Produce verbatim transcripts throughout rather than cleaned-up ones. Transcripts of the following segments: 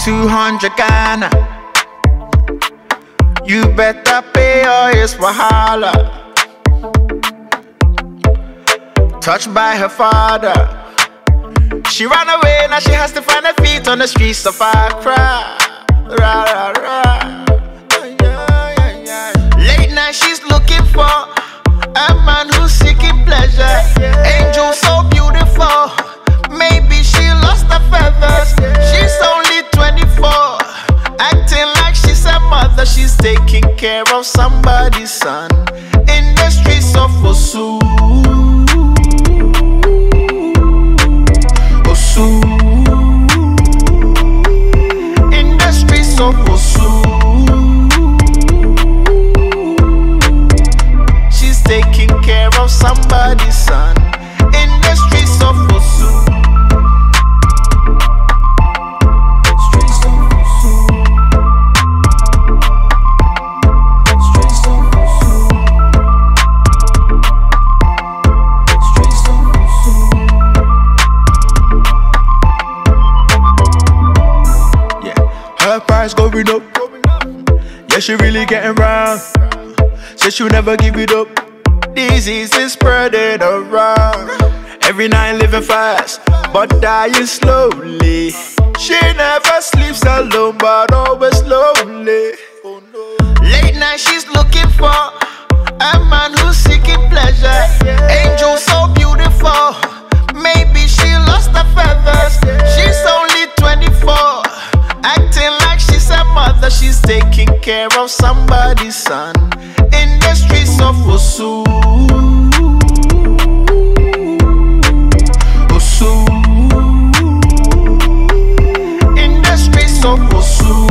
two hundred Ghana. You better pay or it's wahala. Touched by her father, she ran away, now she has to find her feet on the streets of Accra. Ra, ra, ra. Late night she's looking for a man who's seeking pleasure. Angel so beautiful, maybe she lost her feathers. She's only twenty-four, acting like she's a mother. She's taking care of somebody's son in the streets of Osu. Osu. In the streets of Osu. She's taking care of somebody's son in the streets of Osu. Her price going up, yeah, she really getting round. Said she'll never give it up. Disease is spreading around. Every night living fast, but dying slowly. She never sleeps alone, but always lonely. Late night she's looking for a man who's seeking pleasure. Angel so beautiful, maybe she lost her feathers. She's only twenty-four, acting like she's a mother. She's taking care of somebody's son in the streets of Osu. Osu. In the streets of Osu.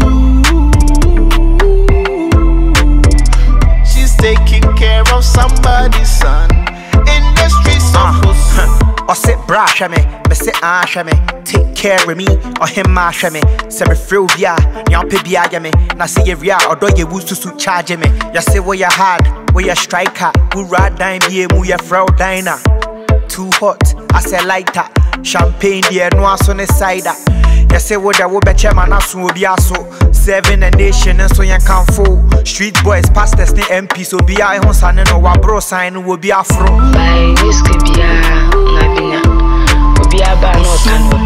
She's taking care of somebody's son in the streets of Osu. Or sit brush me, me sit ash me. Take care of me, or him mash me. Say me free via, y'all pay via me. Now see you via, or do you woo to suit charge me? You say where you hard, where you striker. Who ride dime here, move your fraud diner. Too hot, I say lighter. Champagne there, no one on the cider. You say what I will bet chairman, I soon will be also. Seven a nation, and so you can't fool. Street boys, pastors, the M P, so be I on son and our bro sign will be afro. By this could be a Nabina, will be a bar no can.